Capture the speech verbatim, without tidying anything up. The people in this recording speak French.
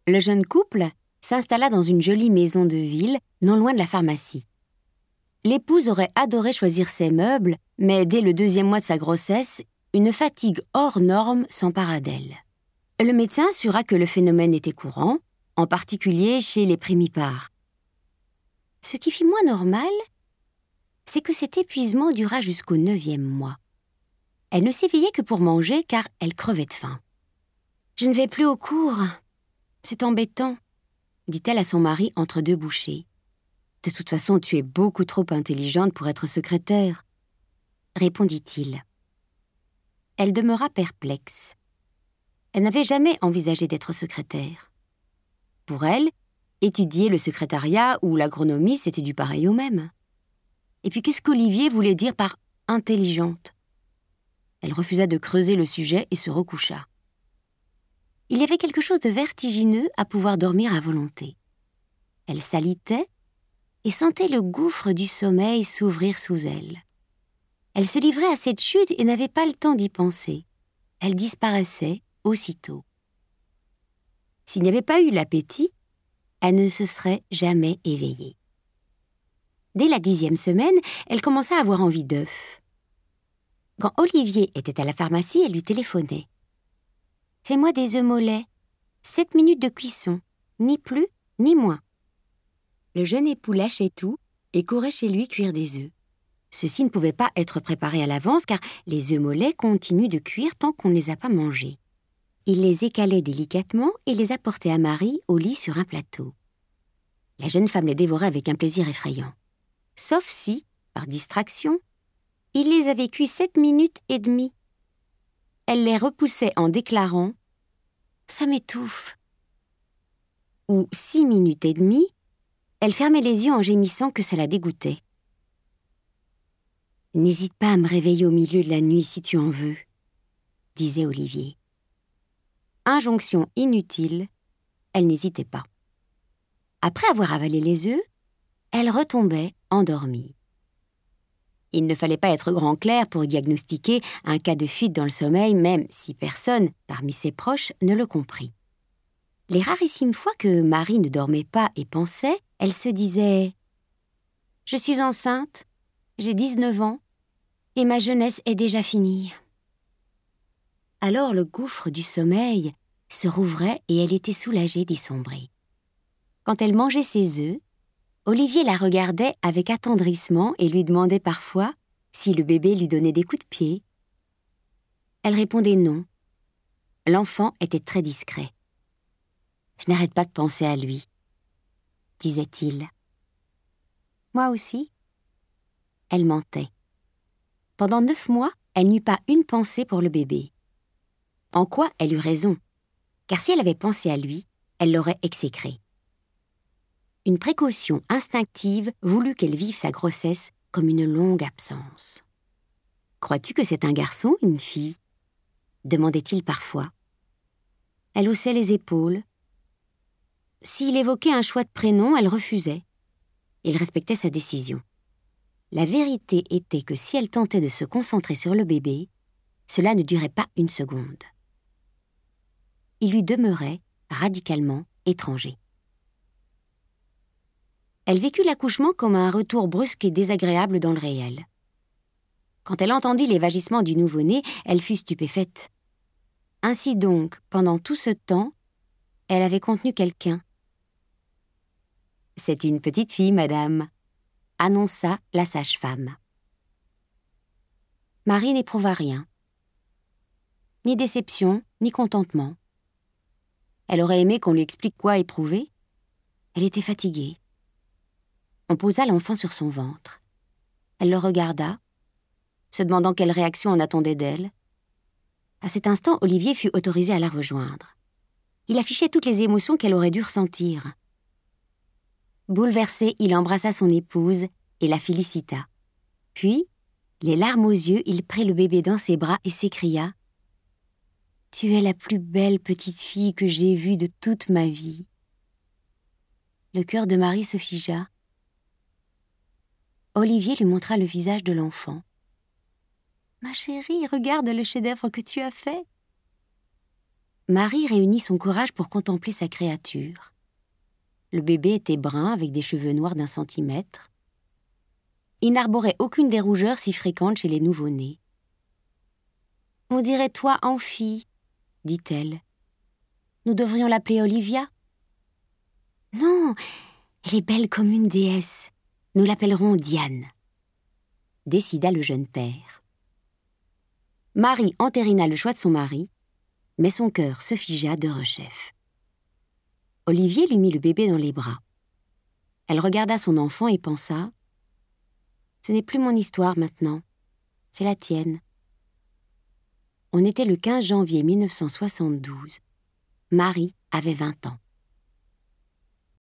Le jeune couple s'installa dans une jolie maison de ville, non loin de la pharmacie. L'épouse aurait adoré choisir ses meubles, mais dès le deuxième mois de sa grossesse, une fatigue hors norme s'empara d'elle. Le médecin assura que le phénomène était courant, en particulier chez les primipares. Ce qui fit moins normal, c'est que cet épuisement dura jusqu'au neuvième mois. Elle ne s'éveillait que pour manger car elle crevait de faim. « Je ne vais plus au cours. C'est embêtant, » dit-elle à son mari entre deux bouchées. « De toute façon, tu es beaucoup trop intelligente pour être secrétaire, » répondit-il. Elle demeura perplexe. Elle n'avait jamais envisagé d'être secrétaire. Pour elle, étudier le secrétariat ou l'agronomie, c'était du pareil au même. Et puis qu'est-ce qu'Olivier voulait dire par « intelligente » ? Elle refusa de creuser le sujet et se recoucha. Il y avait quelque chose de vertigineux à pouvoir dormir à volonté. Elle s'alitait et sentait le gouffre du sommeil s'ouvrir sous elle. Elle se livrait à cette chute et n'avait pas le temps d'y penser. Elle disparaissait aussitôt. S'il n'y avait pas eu l'appétit, elle ne se serait jamais éveillée. Dès la dixième semaine, elle commença à avoir envie d'œufs. Quand Olivier était à la pharmacie, elle lui téléphonait. « Fais-moi des œufs mollets, sept minutes de cuisson, ni plus ni moins. » Le jeune époux lâchait tout et courait chez lui cuire des œufs. Ceux-ci ne pouvaient pas être préparés à l'avance car les œufs mollets continuent de cuire tant qu'on ne les a pas mangés. Il les écalait délicatement et les apportait à Marie au lit sur un plateau. La jeune femme les dévorait avec un plaisir effrayant. Sauf si, par distraction, il les avait cuits sept minutes et demie. Elle les repoussait en déclarant « Ça m'étouffe » ou six minutes et demie, elle fermait les yeux en gémissant que ça la dégoûtait. « N'hésite pas à me réveiller au milieu de la nuit si tu en veux, » disait Olivier. Injonction inutile, elle n'hésitait pas. Après avoir avalé les œufs, elle retombait endormie. Il ne fallait pas être grand clerc pour diagnostiquer un cas de fuite dans le sommeil, même si personne, parmi ses proches, ne le comprit. Les rarissimes fois que Marie ne dormait pas et pensait, elle se disait « Je suis enceinte, j'ai dix-neuf ans, et ma jeunesse est déjà finie. » Alors le gouffre du sommeil se rouvrait et elle était soulagée d'y sombrer. Quand elle mangeait ses œufs, Olivier la regardait avec attendrissement et lui demandait parfois si le bébé lui donnait des coups de pied. Elle répondait non. L'enfant était très discret. « Je n'arrête pas de penser à lui, » disait-il. « Moi aussi ?» Elle mentait. Pendant neuf mois, elle n'eut pas une pensée pour le bébé. En quoi elle eut raison, car si elle avait pensé à lui, elle l'aurait exécré. Une précaution instinctive voulut qu'elle vive sa grossesse comme une longue absence. « Crois-tu que c'est un garçon, une fille ?» demandait-il parfois. Elle haussait les épaules. S'il évoquait un choix de prénom, elle refusait. Il respectait sa décision. La vérité était que si elle tentait de se concentrer sur le bébé, cela ne durait pas une seconde. Il lui demeurait radicalement étranger. Elle vécut l'accouchement comme un retour brusque et désagréable dans le réel. Quand elle entendit les vagissements du nouveau-né, elle fut stupéfaite. Ainsi donc, pendant tout ce temps, elle avait contenu quelqu'un. « C'est une petite fille, madame », annonça la sage-femme. Marie n'éprouva rien. Ni déception, ni contentement. Elle aurait aimé qu'on lui explique quoi éprouver. Elle était fatiguée. On posa l'enfant sur son ventre. Elle le regarda, se demandant quelle réaction on attendait d'elle. À cet instant, Olivier fut autorisé à la rejoindre. Il affichait toutes les émotions qu'elle aurait dû ressentir. Bouleversé, il embrassa son épouse et la félicita. Puis, les larmes aux yeux, il prit le bébé dans ses bras et s'écria « Tu es la plus belle petite fille que j'ai vue de toute ma vie. » Le cœur de Marie se figea. Olivier lui montra le visage de l'enfant. « Ma chérie, regarde le chef-d'œuvre que tu as fait. » Marie réunit son courage pour contempler sa créature. Le bébé était brun avec des cheveux noirs d'un centimètre. Il n'arborait aucune des rougeurs si fréquentes chez les nouveau-nés. « On dirait toi, Amphi, » dit-elle. « Nous devrions l'appeler Olivia. »« Non, elle est belle comme une déesse. Nous l'appellerons Diane, » décida le jeune père. Marie entérina le choix de son mari, mais son cœur se figea de rechef. Olivier lui mit le bébé dans les bras. Elle regarda son enfant et pensa « Ce n'est plus mon histoire maintenant, c'est la tienne. » On était le quinze janvier mille neuf cent soixante-douze. Marie avait vingt ans.